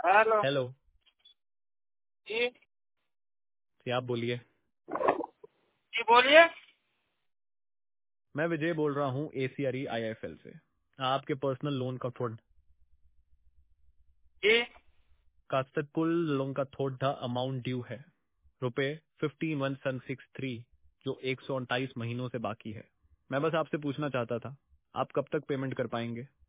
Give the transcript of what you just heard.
Hello. Hello जी जी, आप बोलिए। जी बोलिए। मैं विजय बोल रहा हूँ एसीआरई आईआईएफएल से। आपके पर्सनल लोन का जी कुल लोन का थोड़ा अमाउंट ड्यू है, रुपए 15,163, जो 129 महीनों से बाकी है। मैं बस आपसे पूछना चाहता था, आप कब तक पेमेंट कर पाएंगे?